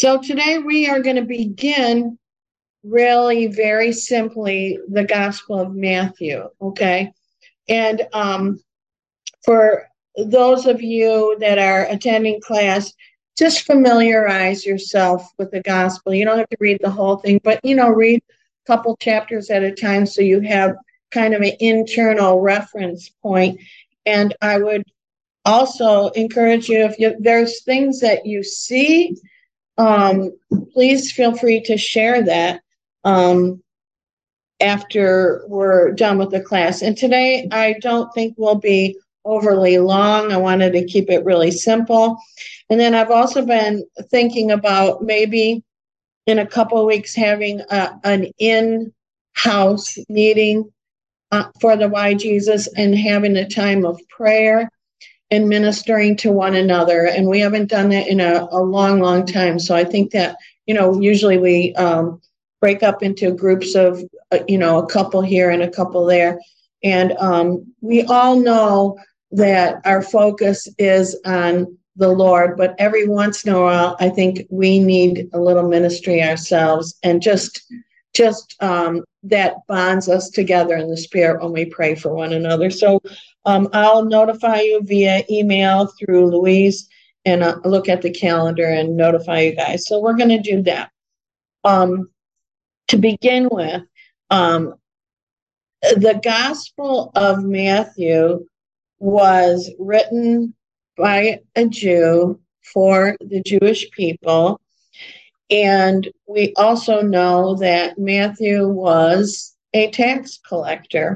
So today we are going to begin really very simply the Gospel of Matthew, okay? And for those of you that are attending class, just familiarize yourself with the Gospel. You don't have to read the whole thing, but, read a couple chapters at a time so you have kind of an internal reference point. And I would also encourage you, there's things that you see, please feel free to share that after we're done with the class. And today, I don't think will be overly long. I wanted to keep it really simple. And then I've also been thinking about maybe in a couple of weeks having an in-house meeting for the Why Jesus and having a time of prayer and ministering to one another. And we haven't done that in a long, long time. So I think that, usually we break up into groups of, a couple here and a couple there. And we all know that our focus is on the Lord, but every once in a while, I think we need a little ministry ourselves, and just that bonds us together in the Spirit when we pray for one another. So I'll notify you via email through Louise, and I'll look at the calendar and notify you guys. So we're going to do that. To begin with, the Gospel of Matthew was written by a Jew for the Jewish people. And we also know that Matthew was a tax collector,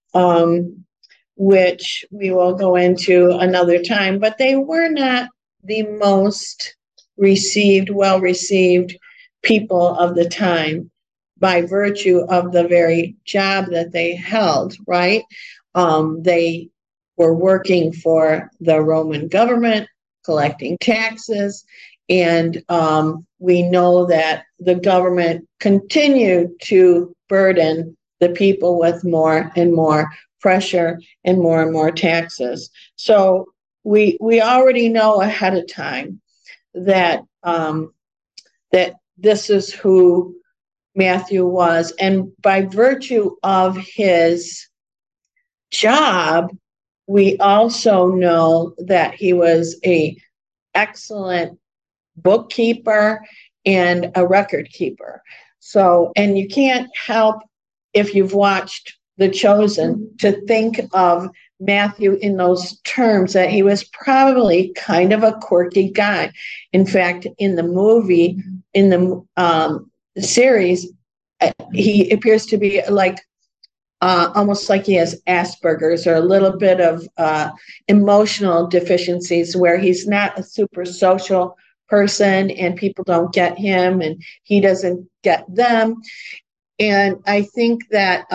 which we will go into another time. But they were not the most well-received people of the time by virtue of the very job that they held, right? They were working for the Roman government, collecting taxes, and we know that the government continued to burden the people with more and more pressure and more taxes. So we already know ahead of time that that this is who Matthew was, and by virtue of his job, we also know that he was an excellent bookkeeper and a record keeper. So, and you can't help, if you've watched The Chosen, to think of Matthew in those terms, that he was probably kind of a quirky guy. In fact, in the movie, in the series, he appears to be like almost like he has Asperger's or a little bit of emotional deficiencies, where he's not a super social person and people don't get him and he doesn't get them. And I think that,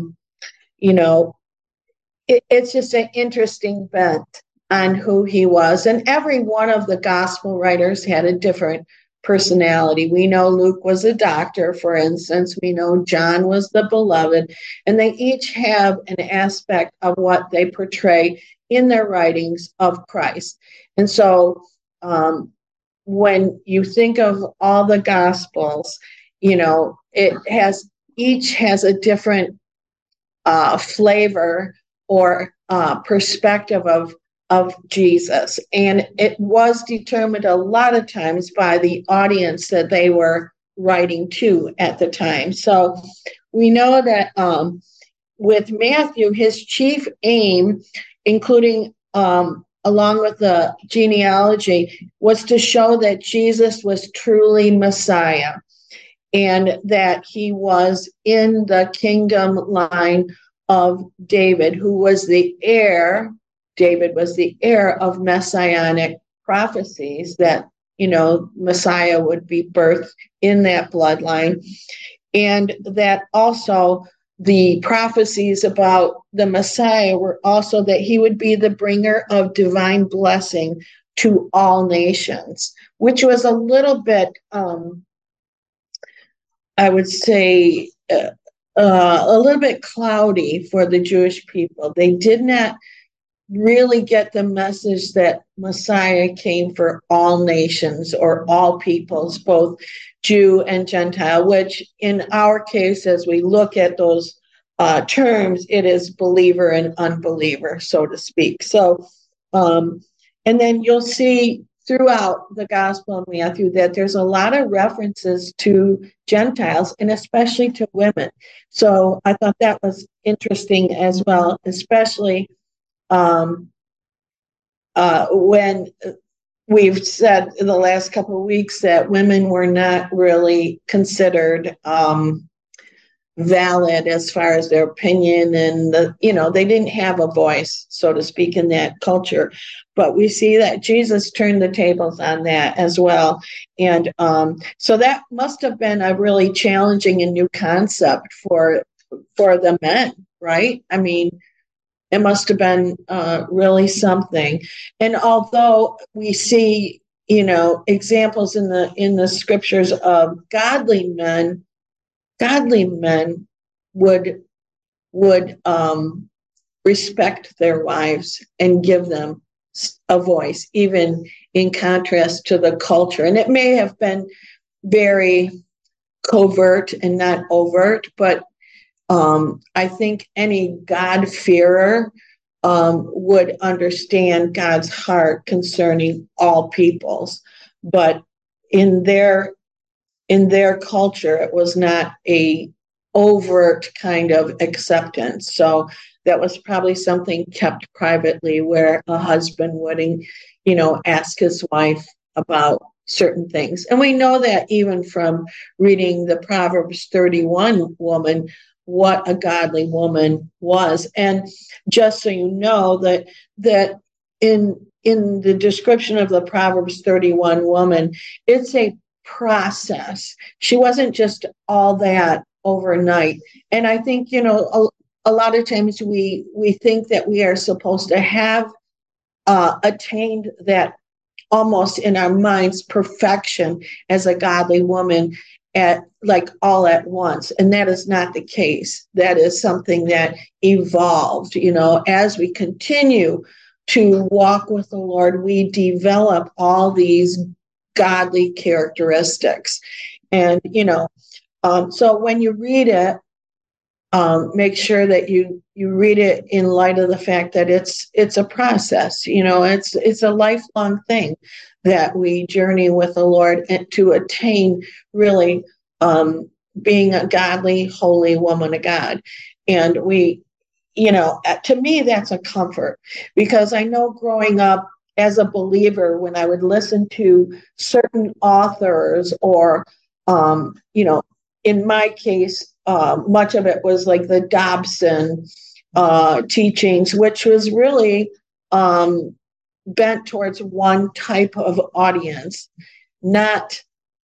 it's just an interesting bent on who he was. And every one of the gospel writers had a different personality. We know Luke was a doctor, for instance. We know John was the beloved, and they each have an aspect of what they portray in their writings of Christ. And so when you think of all the gospels, each has a different flavor or perspective of Jesus. And it was determined a lot of times by the audience that they were writing to at the time. So we know that with Matthew, his chief aim, including along with the genealogy, was to show that Jesus was truly Messiah and that he was in the kingdom line of David, who was the heir. David was the heir of messianic prophecies that, Messiah would be birthed in that bloodline. And that also the prophecies about the Messiah were also that he would be the bringer of divine blessing to all nations, which was a little bit, I would say, a little bit cloudy for the Jewish people. They did not really get the message that Messiah came for all nations or all peoples, both Jew and Gentile, which in our case, as we look at those terms, it is believer and unbeliever, so to speak. So, and then you'll see throughout the Gospel of Matthew that there's a lot of references to Gentiles and especially to women. So I thought that was interesting as well, especially when we've said in the last couple of weeks that women were not really considered valid as far as their opinion, and they didn't have a voice, so to speak, in that culture. But we see that Jesus turned the tables on that as well, and so that must have been a really challenging and new concept for the men, right? I mean, it must have been really something. And although we see, examples in the scriptures of godly men would respect their wives and give them a voice, even in contrast to the culture. And it may have been very covert and not overt, but I think any God-fearer would understand God's heart concerning all peoples. But in their culture, it was not a overt kind of acceptance. So that was probably something kept privately, where a husband would, ask his wife about certain things. And we know that even from reading the Proverbs 31 woman, what a godly woman was. And just so you know that in the description of the Proverbs 31 woman, it's a process. She wasn't just all that overnight. And I think, a lot of times we think that we are supposed to have attained that almost in our minds perfection as a godly woman all at once. And that is not the case. That is something that evolved, as we continue to walk with the Lord, we develop all these godly characteristics. And, so when you read it, make sure that you read it in light of the fact that it's a process. It's a lifelong thing that we journey with the Lord to attain really being a godly, holy woman of God. And we, to me, that's a comfort, because I know growing up as a believer, when I would listen to certain authors or, in my case, much of it was like the Dobson teachings, which was really bent towards one type of audience, not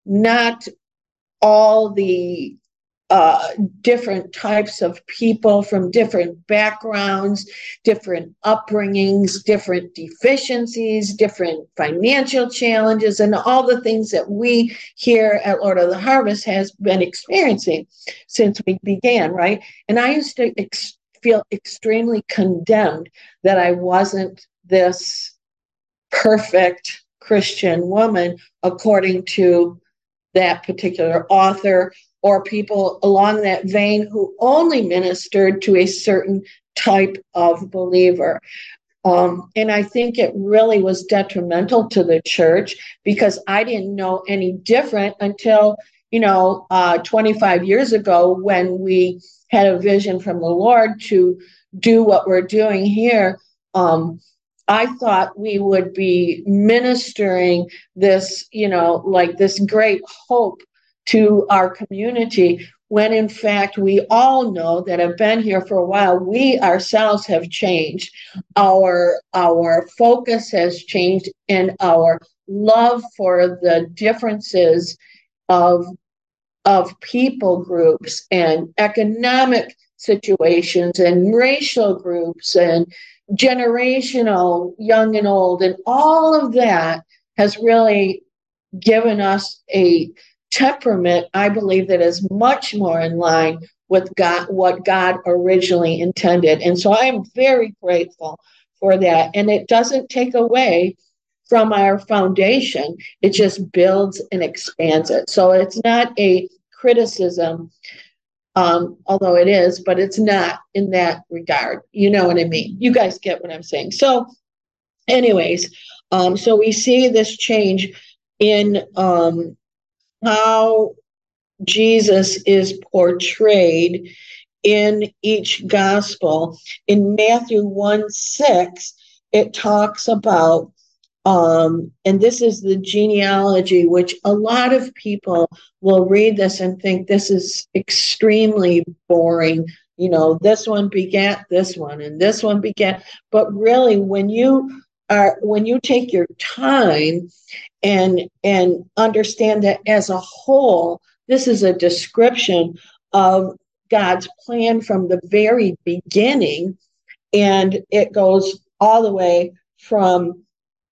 all the different types of people from different backgrounds, different upbringings, different deficiencies, different financial challenges, and all the things that we here at Lord of the Harvest has been experiencing since we began, right? And I used to feel extremely condemned that I wasn't this perfect Christian woman according to that particular author, or people along that vein who only ministered to a certain type of believer. And I think it really was detrimental to the church, because I didn't know any different until, 25 years ago, when we had a vision from the Lord to do what we're doing here. I thought we would be ministering this, this great hope to our community, when in fact we all know that have been here for a while, we ourselves have changed. Our focus has changed, and our love for the differences of people groups and economic situations and racial groups and generational, young and old, and all of that has really given us a temperament, I believe, that is much more in line with God, what God originally intended. And so I am very grateful for that. And it doesn't take away from our foundation. It just builds and expands it. So it's not a criticism, although it is, but it's not in that regard. You know what I mean? You guys get what I'm saying. So anyways, so we see this change in how Jesus is portrayed in each gospel. In Matthew 1:6, it talks about, and this is the genealogy, which a lot of people will read this and think this is extremely boring. You know, this one begat this one, and this one begat. But really, when you take your time and understand that as a whole, this is a description of God's plan from the very beginning, and it goes all the way from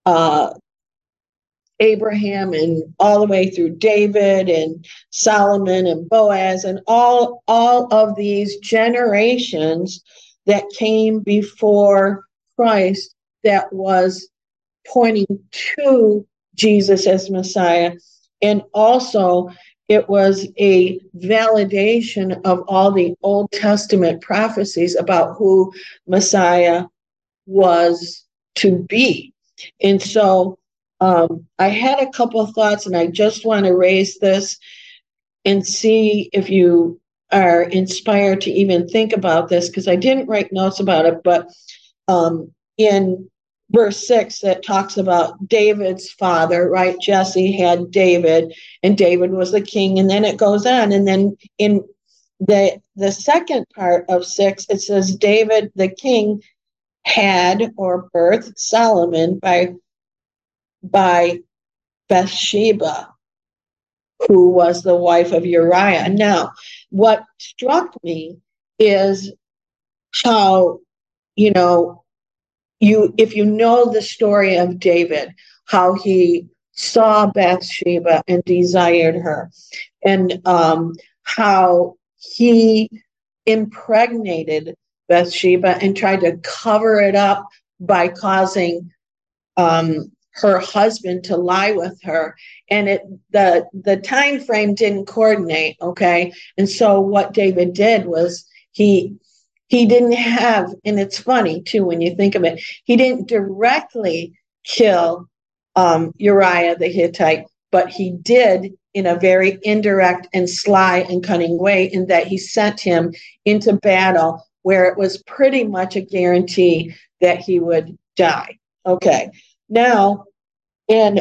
Abraham and all the way through David and Solomon and Boaz and all of these generations that came before Christ, that was pointing to Jesus as Messiah. And also it was a validation of all the Old Testament prophecies about who Messiah was to be. And so I had a couple of thoughts, and I just want to raise this and see if you are inspired to even think about this, because I didn't write notes about it, but in verse 6, that talks about David's father, right? Jesse had David, and David was the king, and then it goes on. And then in the second part of 6, it says David, the king, had or birthed Solomon by Bathsheba, who was the wife of Uriah. Now, what struck me is how, if you know the story of David, how he saw Bathsheba and desired her, and how he impregnated Bathsheba and tried to cover it up by causing her husband to lie with her, and the time frame didn't coordinate. Okay, and so what David did was he didn't have, and it's funny too when you think of it, he didn't directly kill Uriah the Hittite, but he did in a very indirect and sly and cunning way, in that he sent him into battle where it was pretty much a guarantee that he would die. Okay, now in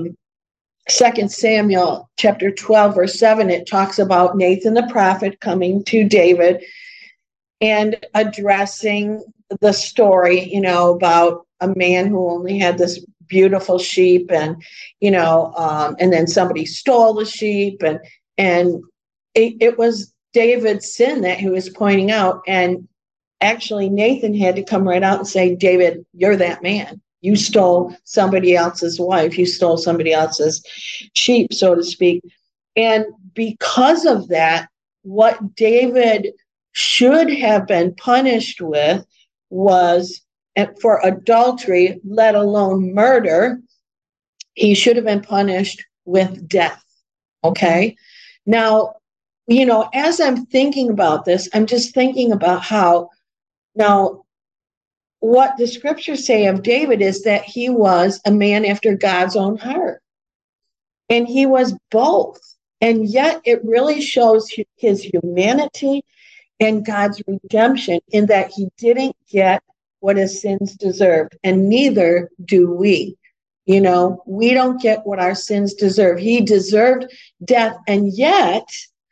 2 Samuel chapter 12, verse 7, it talks about Nathan the prophet coming to David and addressing the story, about a man who only had this beautiful sheep, and, and then somebody stole the sheep, and it was David's sin that he was pointing out. And actually, Nathan had to come right out and say, David, you're that man. You stole somebody else's wife. You stole somebody else's sheep, so to speak. And because of that, what David should have been punished with was, for adultery, let alone murder, he should have been punished with death. Okay? Now, as I'm thinking about this, I'm just thinking about how, now, what the scriptures say of David is that he was a man after God's own heart. And he was both. And yet it really shows his humanity and God's redemption, in that he didn't get what his sins deserved, and neither do we. We don't get what our sins deserve. He deserved death, and yet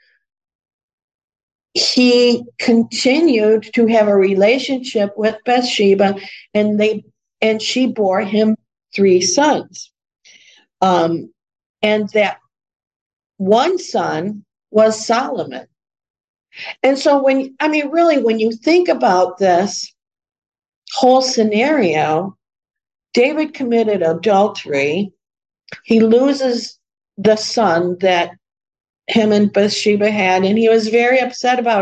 he continued to have a relationship with Bathsheba, and she bore him 3 sons. And that one son was Solomon. And so when you think about this whole scenario, David committed adultery. He loses the son that him and Bathsheba had, and he was very upset about it.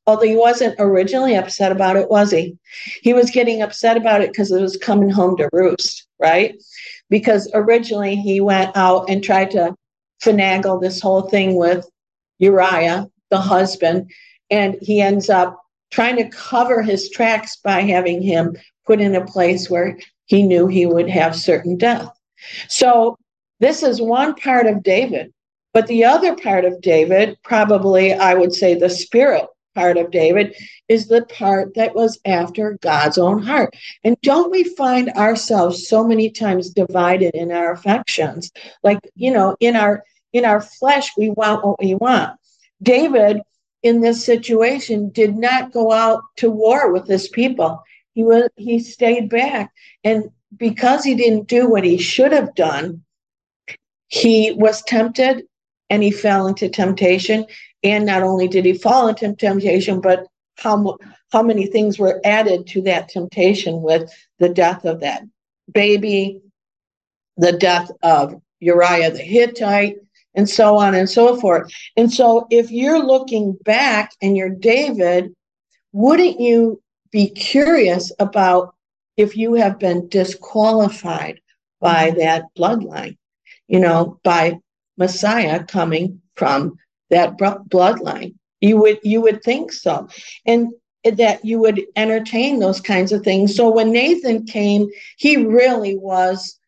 although he wasn't originally upset about it, was he? He was getting upset about it because it was coming home to roost, right? Because originally he went out and tried to finagle this whole thing with Uriah, the husband, and he ends up trying to cover his tracks by having him put in a place where he knew he would have certain death. So this is one part of David. But the other part of David, probably I would say the spirit part of David, is the part that was after God's own heart. And don't we find ourselves so many times divided in our affections? Like, in our flesh, we want what we want. David, in this situation, did not go out to war with his people. He stayed back. And because he didn't do what he should have done, he was tempted and he fell into temptation. And not only did he fall into temptation, but how many things were added to that temptation with the death of that baby, the death of Uriah the Hittite, and so on and so forth. And so if you're looking back and you're David, wouldn't you be curious about if you have been disqualified by that bloodline, by Messiah coming from that bloodline? You would think so. And that you would entertain those kinds of things. So when Nathan came, he really was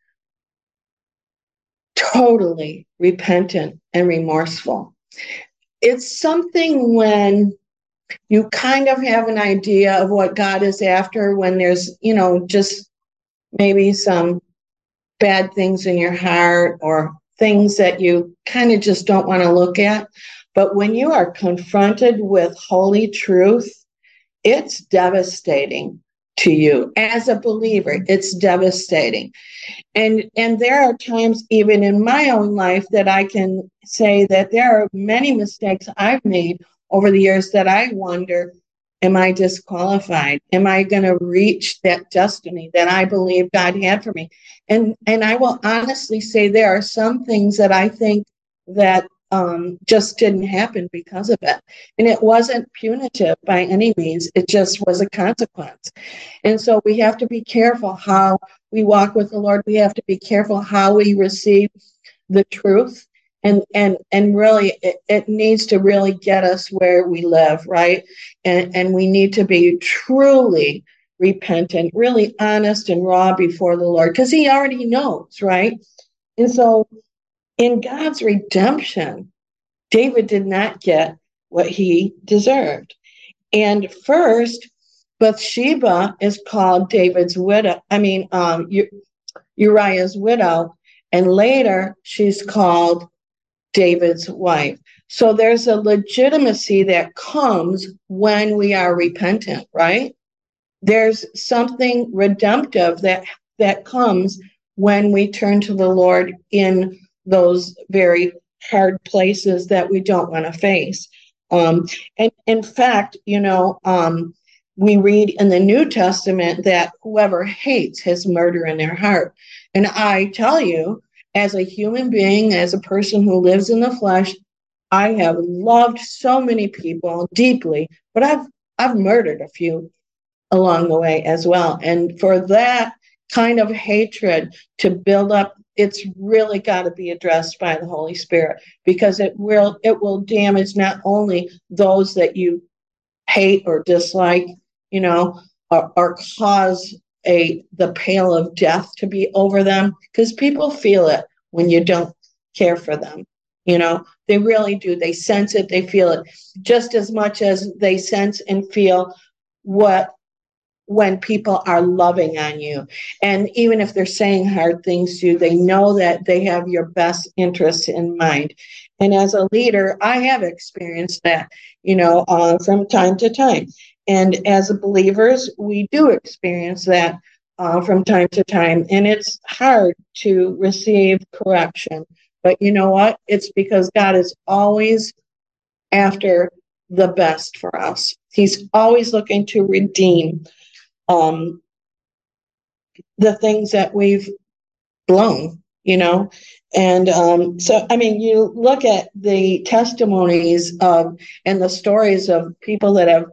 totally repentant and remorseful. It's something when you kind of have an idea of what God is after, when there's, just maybe some bad things in your heart or things that you kind of just don't want to look at. But when you are confronted with holy truth, it's devastating to you as a believer. It's devastating. And there are times even in my own life that I can say that there are many mistakes I've made over the years that I wonder, am I disqualified? Am I going to reach that destiny that I believe God had for me? And I will honestly say there are some things that I think that just didn't happen because of it. And it wasn't punitive by any means. It just was a consequence. And so we have to be careful how we walk with the Lord. We have to be careful how we receive the truth. And really, it needs to really get us where we live, right? And we need to be truly repentant, really honest and raw before the Lord, because he already knows, right? And so in God's redemption, David did not get what he deserved. And first, Bathsheba is called David's widow. Uriah's widow. And later, she's called David's wife. So there's a legitimacy that comes when we are repentant, right? There's something redemptive that comes when we turn to the Lord in those very hard places that we don't want to face. And in fact, we read in the New Testament that whoever hates has murder in their heart. And I tell you, as a human being, as a person who lives in the flesh, I have loved so many people deeply, but I've murdered a few along the way as well. And for that kind of hatred to build up, it's really got to be addressed by the Holy Spirit, because it will damage not only those that you hate or dislike, or cause the pale of death to be over them, because people feel it when you don't care for them. They really do. They sense it. They feel it just as much as they sense and feel when people are loving on you. And even if they're saying hard things to you, they know that they have your best interests in mind. And as a leader, I have experienced that, from time to time. And as believers, we do experience that from time to time. And it's hard to receive correction. But you know what? It's because God is always after the best for us. He's always looking to redeem the things that we've blown, And so, I mean, you look at the testimonies of and the stories of people that have,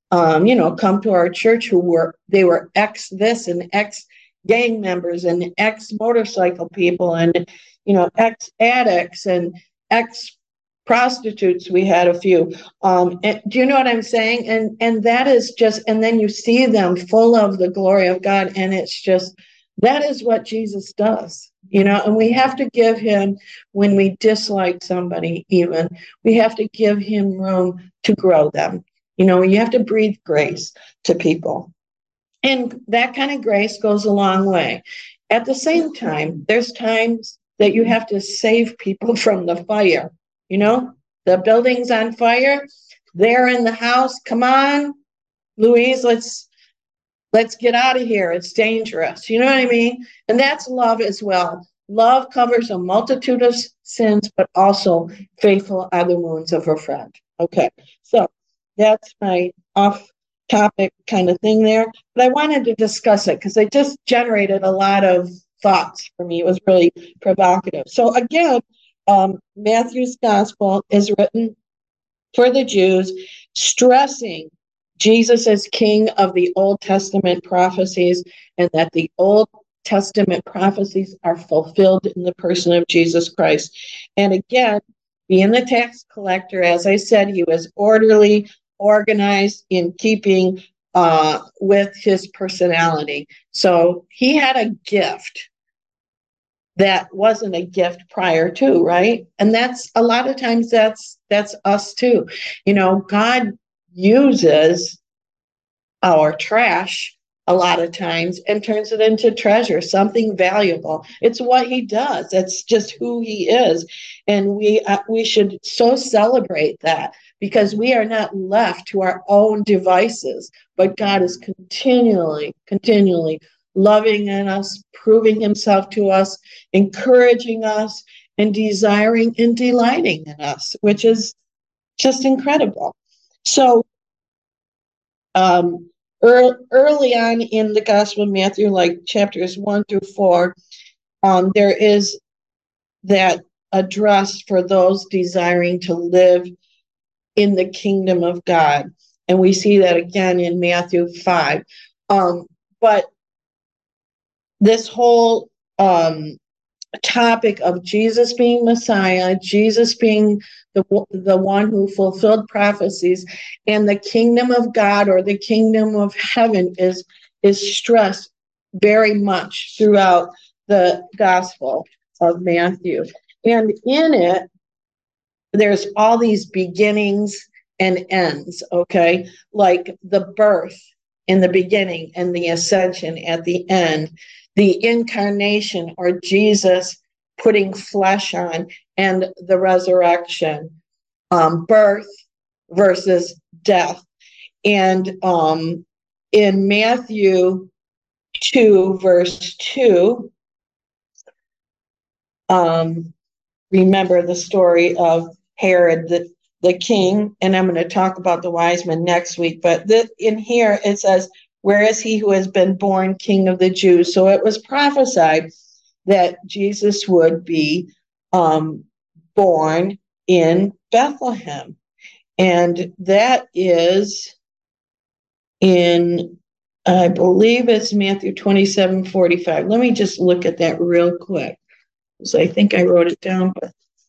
come to our church who were ex this and ex gang members and ex motorcycle people and, ex addicts and ex prostitutes. We had a few. And do you know what I'm saying? And that is just, and then you see them full of the glory of God, and it's just that is what Jesus does. And we have to give him, when we dislike somebody, even, we have to give him room to grow them. You have to breathe grace to people. And that kind of grace goes a long way. At the same time, there's times that you have to save people from the fire. The building's on fire. They're in the house. Come on, Louise, let's get out of here. It's dangerous. You know what I mean? And that's love as well. Love covers a multitude of sins, but also faithful are the wounds of a friend. Okay, so that's my off topic kind of thing there. But I wanted to discuss it because it just generated a lot of thoughts for me. It was really provocative. So again, Matthew's gospel is written for the Jews, stressing Jesus as king of the Old Testament prophecies, and that the Old Testament prophecies are fulfilled in the person of Jesus Christ. And again, being the tax collector, as I said, he was orderly, organized, in keeping with his personality. So he had a gift that wasn't a gift prior to, right? And that's a lot of times that's us too. God uses our trash a lot of times and turns it into treasure, something valuable. It's what he does. It's just who he is. And we should so celebrate that, because we are not left to our own devices, but God is continually loving in us, proving himself to us, encouraging us, and desiring and delighting in us, which is just incredible. So early on in the Gospel of Matthew, like chapters 1-4, there is that address for those desiring to live in the kingdom of God. And we see that again in Matthew 5. But this whole topic of Jesus being Messiah, Jesus being the one who fulfilled prophecies, and the kingdom of God or the kingdom of heaven is stressed very much throughout the Gospel of Matthew. And in it, there's all these beginnings and ends, okay? Like the birth in the beginning and the ascension at the end, the incarnation or Jesus putting flesh on, and the resurrection, birth versus death. And in Matthew 2, verse 2, remember the story of Herod the king, and I'm going to talk about the wise men next week, but in here it says, where is he who has been born King of the Jews? So it was prophesied that Jesus would be born in Bethlehem. And that is in, I believe it's Matthew 27:45. Let me just look at that real quick, because I think I wrote it down, but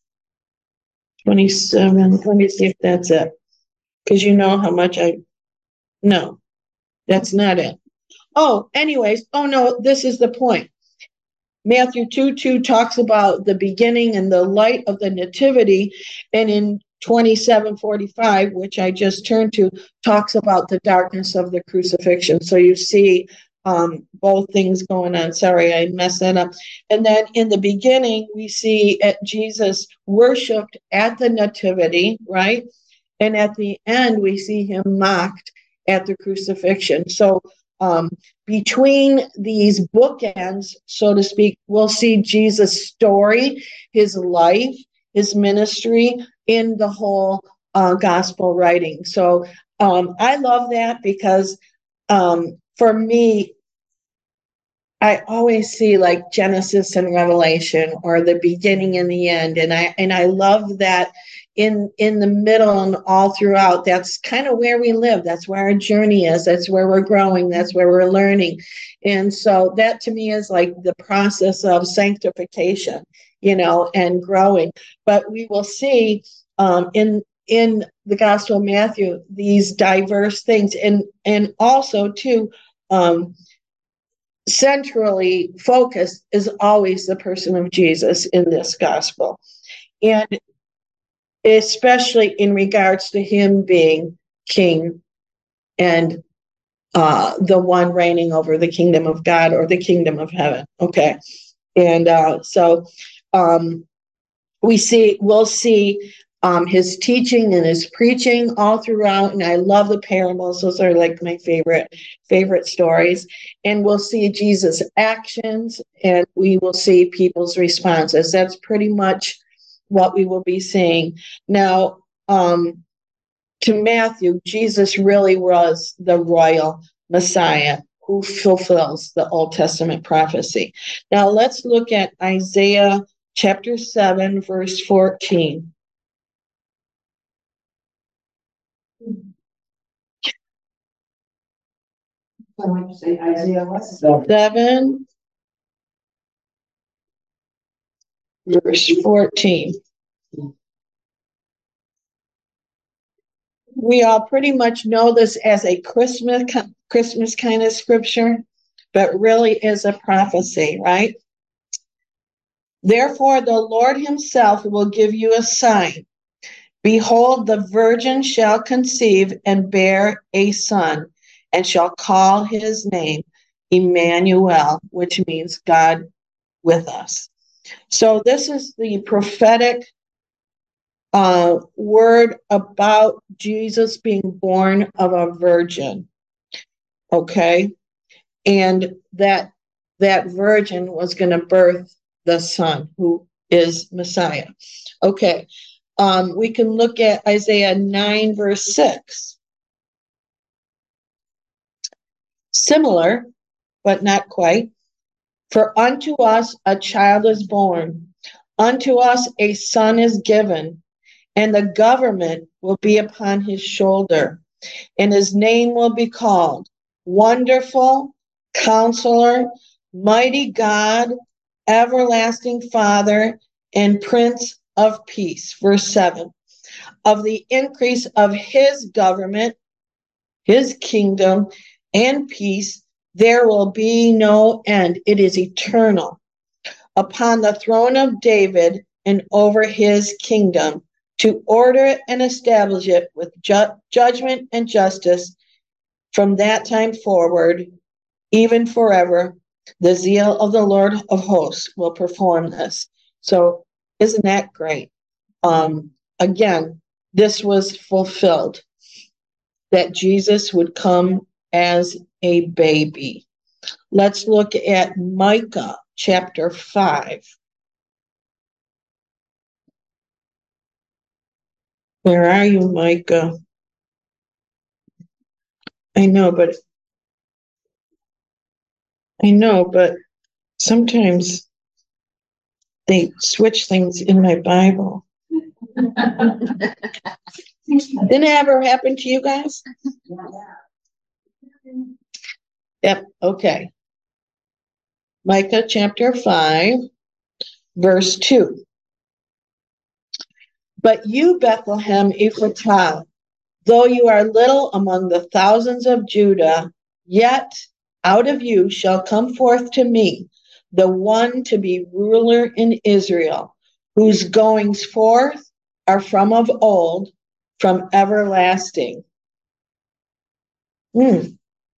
27, let me see if that's it. Because you know how much no, that's not it. Oh, anyways, no, this is the point. Matthew 2:2 talks about the beginning and the light of the nativity, and in 27:45, which I just turned to, talks about the darkness of the crucifixion. So you see both things going on. Sorry, I messed that up. And then in the beginning, we see Jesus worshipped at the nativity, right? And at the end, we see him mocked at the crucifixion. So between these bookends, so to speak, we'll see Jesus' story, his life, his ministry in the whole gospel writing. So I love that, because for me, I always see like Genesis and Revelation, or the beginning and the end, and I love that in the middle and all throughout. That's kind of where we live. That's where our journey is. That's where we're growing. That's where we're learning. And so that to me is like the process of sanctification, and growing. But we will see in the Gospel of Matthew these diverse things, and also too. Centrally focused is always the person of Jesus in this gospel. And especially in regards to him being king and the one reigning over the kingdom of God, or the kingdom of heaven. Okay. And so we'll see his teaching and his preaching all throughout, and I love the parables. Those are like my favorite stories. And we'll see Jesus' actions, and we will see people's responses. That's pretty much what we will be seeing. Now, to Matthew, Jesus really was the royal Messiah who fulfills the Old Testament prophecy. Now, let's look at Isaiah chapter 7, verse 14. So when you say Isaiah, what's 7, verse 14. We all pretty much know this as a Christmas kind of scripture, but really is a prophecy, right? Therefore, the Lord himself will give you a sign. Behold, the virgin shall conceive and bear a son, and shall call his name Emmanuel, which means God with us. So this is the prophetic word about Jesus being born of a virgin. Okay. And that virgin was going to birth the son who is Messiah. Okay. We can look at Isaiah 9, verse 6. Similar, but not quite. For unto us a child is born, unto us a son is given, and the government will be upon his shoulder, and his name will be called Wonderful, Counselor, Mighty God, Everlasting Father, and Prince of Peace. Verse 7. Of the increase of his government, his kingdom, and peace, there will be no end. It is eternal. Upon the throne of David and over his kingdom, to order it and establish it with judgment and justice from that time forward, even forever. The zeal of the Lord of hosts will perform this. So isn't that great? Again, this was fulfilled, that Jesus would come as a baby. Let's look at Micah chapter 5. Where are you, Micah? I know, but sometimes they switch things in my Bible. Didn't it ever happen to you guys? Yep, okay. Micah chapter 5, verse 2. But you, Bethlehem Ephratah, though you are little among the thousands of Judah, yet out of you shall come forth to me the one to be ruler in Israel, whose goings forth are from of old, from everlasting. The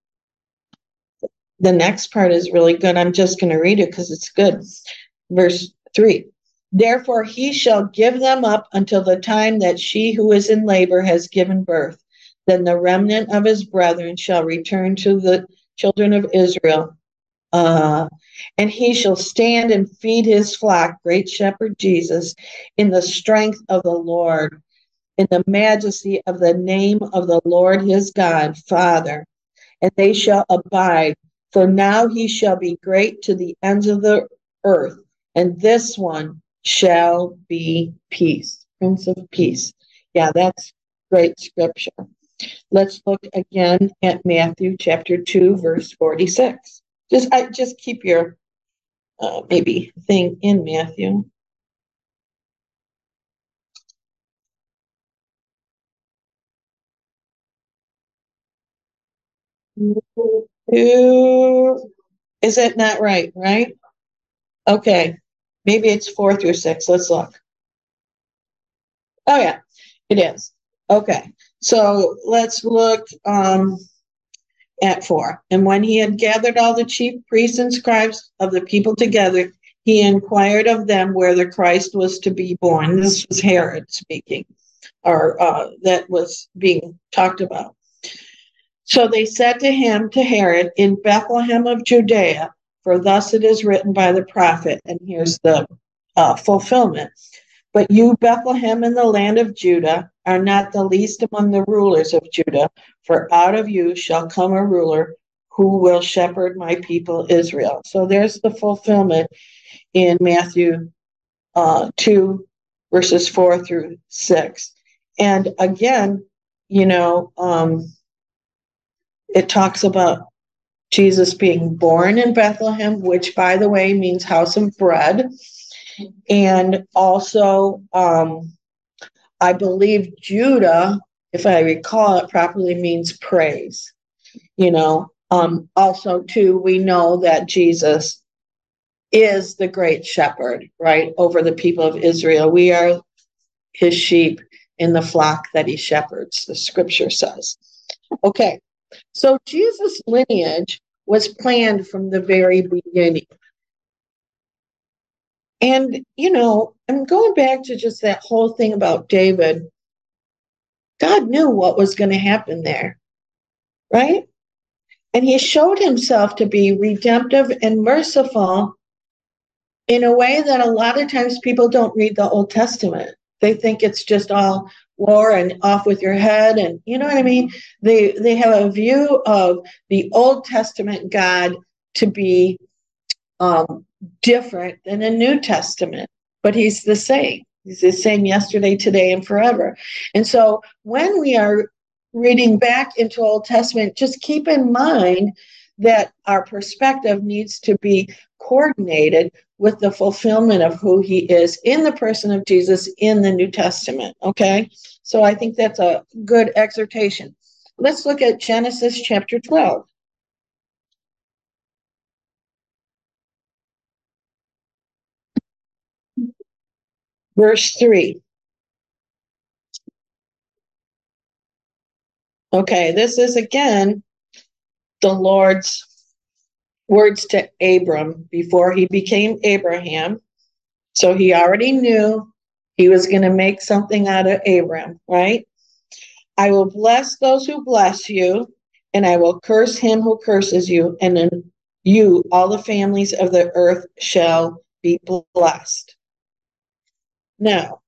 next part is really good. I'm just going to read it because it's good. Verse 3. Therefore he shall give them up until the time that she who is in labor has given birth. Then the remnant of his brethren shall return to the children of Israel. And he shall stand and feed his flock, great shepherd Jesus, in the strength of the Lord, in the majesty of the name of the Lord his God, Father. And they shall abide For now he shall be great to the ends of the earth, and this one shall be peace, Prince of Peace. Yeah, that's great scripture. Let's look again at Matthew chapter 2, verse 46. Just keep your maybe thing in Matthew. Is it not right? Right? Okay. Maybe it's 4 through 6. Let's look. Oh, yeah, it is. Okay. So let's look at 4. And when he had gathered all the chief priests and scribes of the people together, he inquired of them where the Christ was to be born. This was Herod speaking, or that was being talked about. So they said to him, to Herod, in Bethlehem of Judea, for thus it is written by the prophet. And here's the fulfillment. But you, Bethlehem, in the land of Judah, are not the least among the rulers of Judah, for out of you shall come a ruler who will shepherd my people Israel. So there's the fulfillment in Matthew 2, verses 4 through 6. And again, it talks about Jesus being born in Bethlehem, which, by the way, means house of bread. And also, I believe Judah, if I recall it properly, means praise. Also, too, we know that Jesus is the great shepherd, right, over the people of Israel. We are his sheep in the flock that he shepherds, the scripture says. Okay, so Jesus' lineage was planned from the very beginning. And, I'm going back to just that whole thing about David. God knew what was going to happen there, right? And he showed himself to be redemptive and merciful in a way that a lot of times people don't read the Old Testament. They think it's just all war and off with your head. And you know what I mean? They have a view of the Old Testament God to be different than the New Testament, but he's the same. He's the same yesterday, today, and forever. And so when we are reading back into Old Testament, just keep in mind that our perspective needs to be coordinated with the fulfillment of who he is in the person of Jesus in the New Testament. Okay? So I think that's a good exhortation. Let's look at Genesis chapter 12. Verse 3. Okay, this is again the Lord's words to Abram before he became Abraham. So he already knew he was going to make something out of Abram, right? I will bless those who bless you, and I will curse him who curses you, and in you all the families of the earth shall be blessed. Now,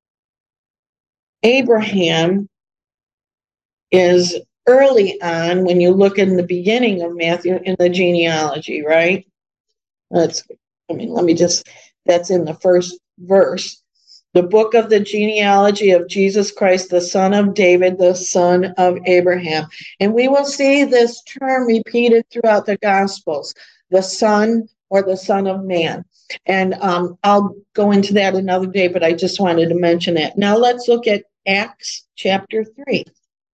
Abraham is early on when you look in the beginning of Matthew in the genealogy, right? That's in the first verse. The book of the genealogy of Jesus Christ, the son of David, the son of Abraham. And we will see this term repeated throughout the Gospels, the son or the son of man. And I'll go into that another day, but I just wanted to mention it. Now let's look at Acts chapter 3.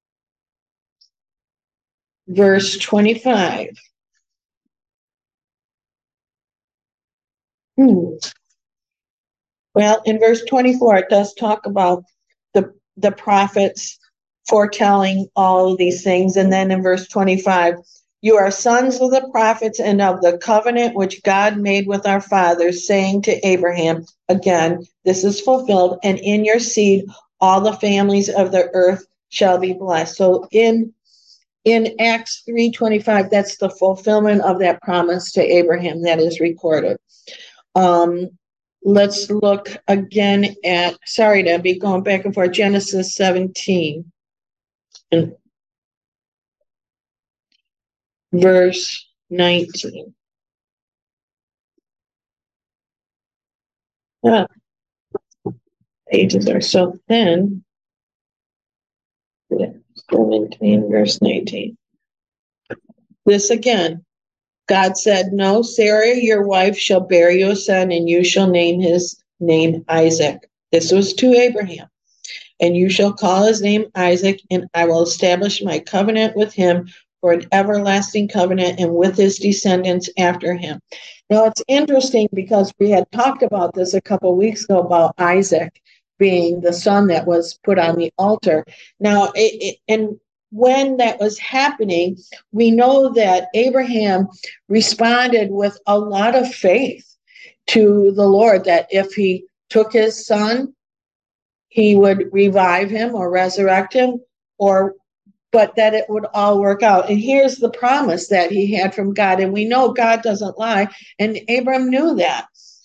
Verse 25. Well, in verse 24, it does talk about the prophets foretelling all of these things. And then in verse 25, you are sons of the prophets and of the covenant which God made with our fathers, saying to Abraham, again, this is fulfilled, and in your seed all the families of the earth shall be blessed. So in Acts 3:25, that's the fulfillment of that promise to Abraham that is recorded. Let's look again at, sorry to be going back and forth, Genesis 17. And verse 19. Ah, pages are so thin. 17, verse 19. This again, God said, "No, Sarah, your wife, shall bear you a son, and you shall name his name Isaac." This was to Abraham. "And you shall call his name Isaac, and I will establish my covenant with him for an everlasting covenant, and with his descendants after him." Now, it's interesting because we had talked about this a couple of weeks ago about Isaac being the son that was put on the altar. Now, and when that was happening, we know that Abraham responded with a lot of faith to the Lord, that if he took his son, he would revive him or resurrect him, but that it would all work out. And here's the promise that he had from God. And we know God doesn't lie. And Abram knew that.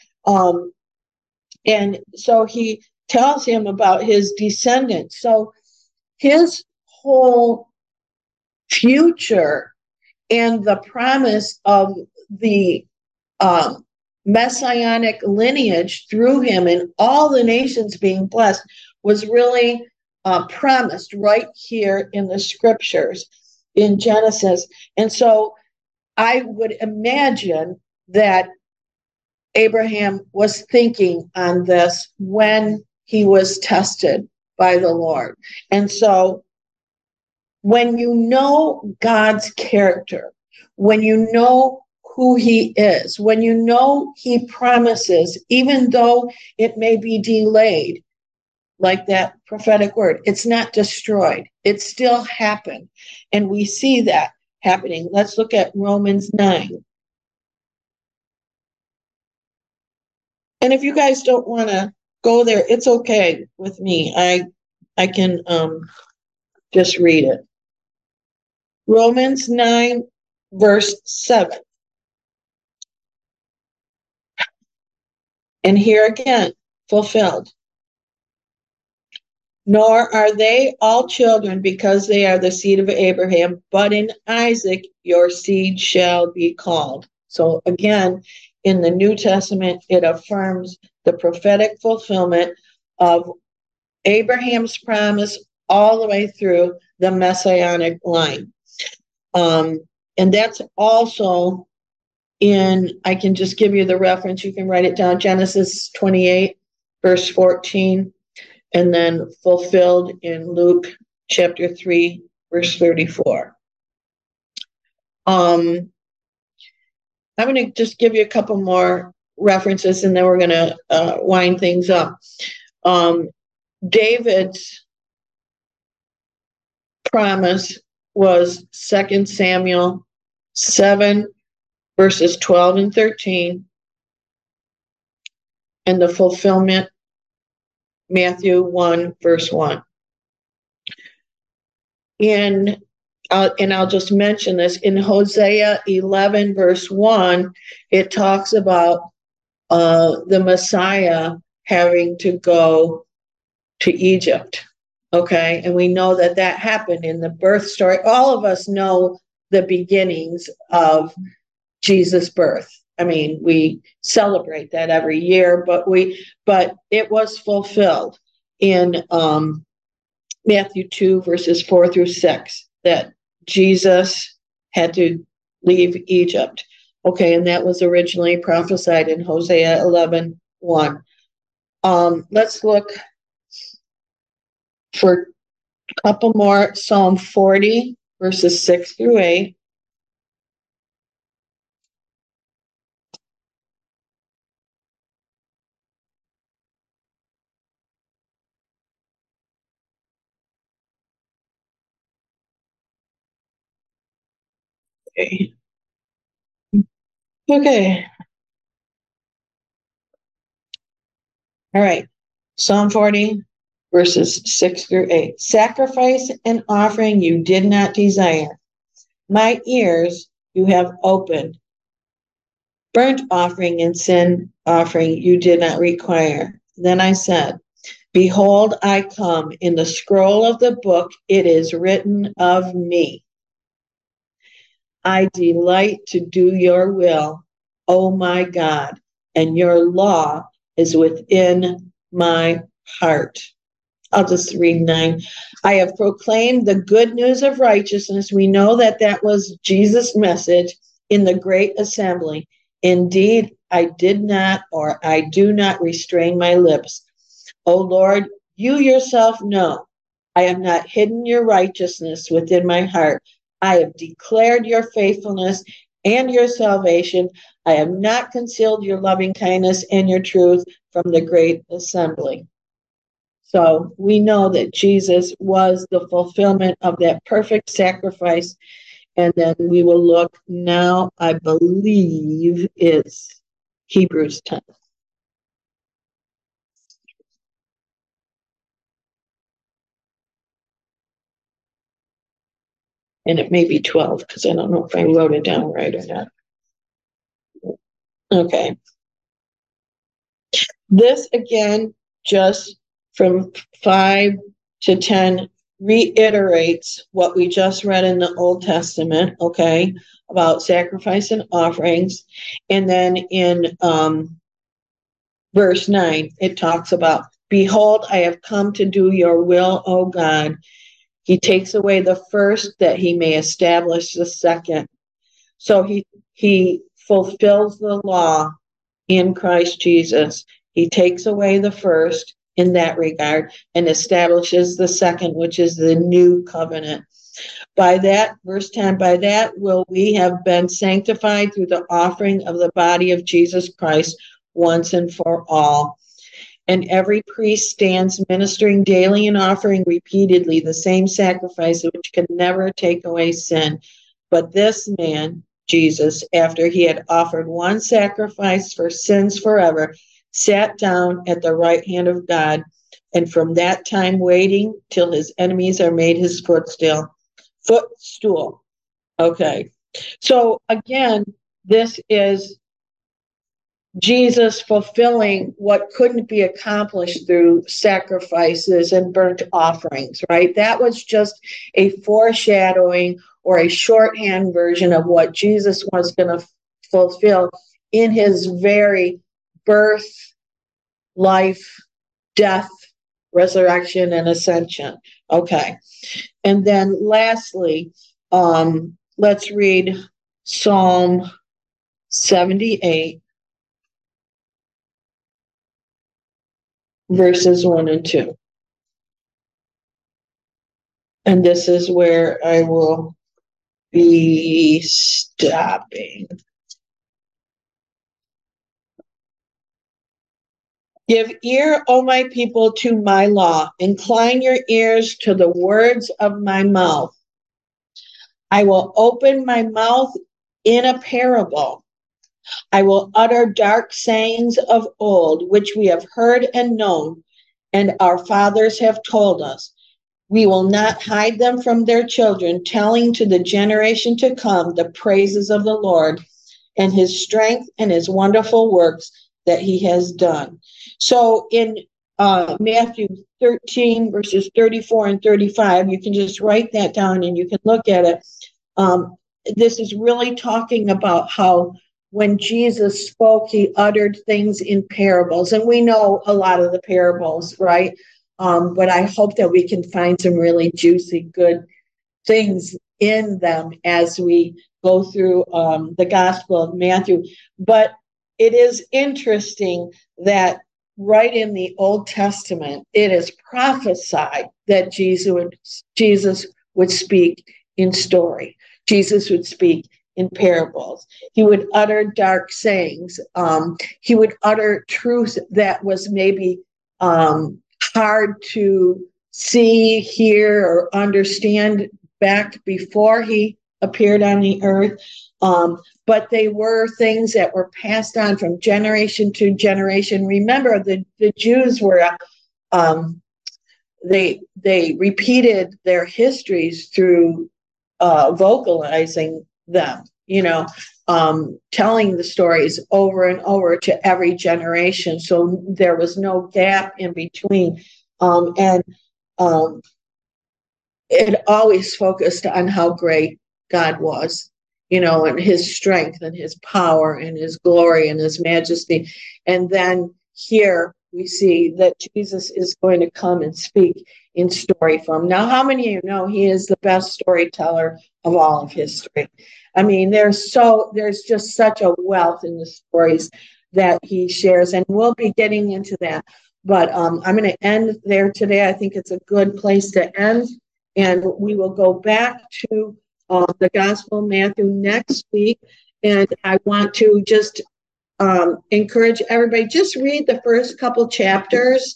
And so he tells him about his descendants. So his whole future and the promise of the messianic lineage through him and all the nations being blessed was really promised right here in the scriptures in Genesis. And so I would imagine that Abraham was thinking on this when he was tested by the Lord. And so when you know God's character, when you know who he is, when you know he promises, even though it may be delayed, like that prophetic word, it's not destroyed. It still happened. And we see that happening. Let's look at Romans 9. And if you guys don't want to go there, it's okay with me. I can just read it. Romans 9, verse 7. And here again, fulfilled. "Nor are they all children because they are the seed of Abraham, but in Isaac your seed shall be called." So again, in the New Testament, it affirms the prophetic fulfillment of Abraham's promise all the way through the messianic line. And that's also I can just give you the reference, you can write it down, Genesis 28, verse 14, and then fulfilled in Luke chapter 3, verse 34. I'm going to just give you a couple more references, and then we're going to wind things up. David's promise was 2 Samuel 7, verses 12 and 13, and the fulfillment, Matthew 1, verse 1. And I'll just mention this, in Hosea 11, verse 1, it talks about the Messiah having to go to Egypt. Okay, and we know that happened in the birth story. All of us know the beginnings of Jesus' birth. I mean, we celebrate that every year, but it was fulfilled in Matthew 2, verses 4 through 6, that Jesus had to leave Egypt. Okay, and that was originally prophesied in Hosea 11, 1. Let's look for a couple more. Psalm 40, verses 6 through 8. Okay. All right. Psalm 40, verses 6 through 8. "Sacrifice and offering you did not desire. My ears you have opened. Burnt offering and sin offering you did not require. Then I said, Behold, I come. In the scroll of the book it is written of me. I delight to do your will, O my God, and your law is within my heart. I'll just read 9. I have proclaimed the good news of righteousness. We know that that was Jesus' message in the great assembly. Indeed, I did not, or I do not restrain my lips. O Lord, you yourself know I have not hidden your righteousness within my heart. I have declared your faithfulness and your salvation. I have not concealed your loving kindness and your truth from the great assembly. So we know that Jesus was the fulfillment of that perfect sacrifice. And then we will look now, I believe it's Hebrews 10. And it may be 12 because I don't know if I wrote it down right or not. Okay. This again, just from 5 to 10, reiterates what we just read in the Old Testament, okay, about sacrifice and offerings. And then in verse 9, it talks about, behold, I have come to do your will, O God. He takes away the first that he may establish the second. So he fulfills the law in Christ Jesus. He takes away the first in that regard and establishes the second, which is the new covenant. By that, verse 10, by that will we have been sanctified through the offering of the body of Jesus Christ once and for all. And every priest stands ministering daily and offering repeatedly the same sacrifice which can never take away sin. But this man, Jesus, after he had offered one sacrifice for sins forever, sat down at the right hand of God, and from that time waiting till his enemies are made his footstool. Okay. So again, this is Jesus fulfilling what couldn't be accomplished through sacrifices and burnt offerings, right? That was just a foreshadowing or a shorthand version of what Jesus was going to fulfill in his very birth, life, death, resurrection, and ascension. Okay. And then lastly, let's read Psalm 78. Verses 1 and 2. And this is where I will be stopping. Give ear, O my people, to my law. Incline your ears to the words of my mouth. I will open my mouth in a parable. I will utter dark sayings of old, which we have heard and known, and our fathers have told us. We will not hide them from their children, telling to the generation to come the praises of the Lord and his strength and his wonderful works that he has done. So in Matthew 13, verses 34 and 35, you can just write that down and you can look at it. This is really talking about how when Jesus spoke, he uttered things in parables. And we know a lot of the parables, right? But I hope that we can find some really juicy, good things in them as we go through the Gospel of Matthew. But it is interesting that right in the Old Testament, it is prophesied that Jesus would speak in story. Jesus would speak in parables. He would utter dark sayings. He would utter truth that was maybe hard to see, hear, or understand back before he appeared on the earth. But they were things that were passed on from generation to generation. Remember, the Jews were, they repeated their histories through vocalizing them, telling the stories over and over to every generation. So there was no gap in between. And it always focused on how great God was and his strength and his power and his glory and his majesty. And then here we see that Jesus is going to come and speak in story form. Now, how many of you know he is the best storyteller of all of history? I mean, there's just such a wealth in the stories that he shares, and we'll be getting into that. But I'm going to end there today. I think it's a good place to end, and we will go back to the Gospel of Matthew next week. And I want to just encourage everybody, just read the first couple chapters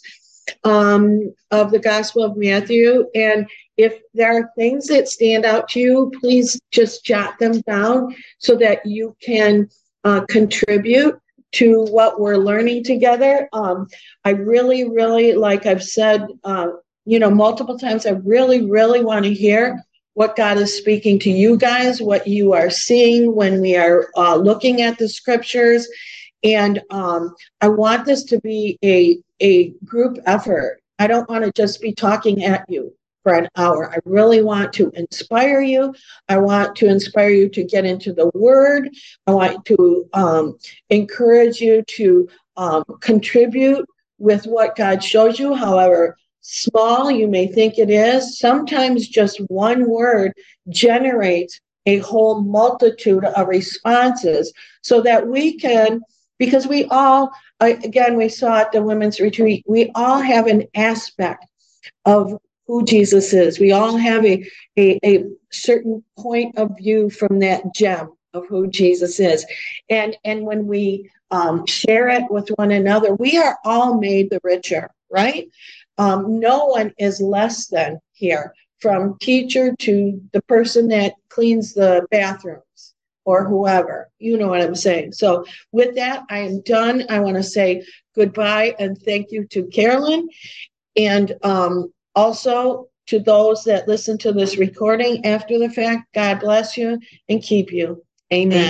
of the Gospel of Matthew. And if there are things that stand out to you, please just jot them down so that you can contribute to what we're learning together. I really, really, like I've said, multiple times, I really, really want to hear what God is speaking to you guys, what you are seeing when we are looking at the scriptures. And I want this to be a group effort. I don't want to just be talking at you for an hour. I really want to inspire you. I want to inspire you to get into the Word. I want to encourage you to contribute with what God shows you, however small you may think it is. Sometimes just one word generates a whole multitude of responses so that we can, because we all, again, we saw at the women's retreat, we all have an aspect of who Jesus is. We all have a certain point of view from that gem of who Jesus is. And when we share it with one another, we are all made the richer, right? No one is less than here, from teacher to the person that cleans the bathrooms or whoever. You know what I'm saying. So with that, I am done. I want to say goodbye and thank you to Carolyn. And also to those that listen to this recording after the fact, God bless you and keep you. Amen.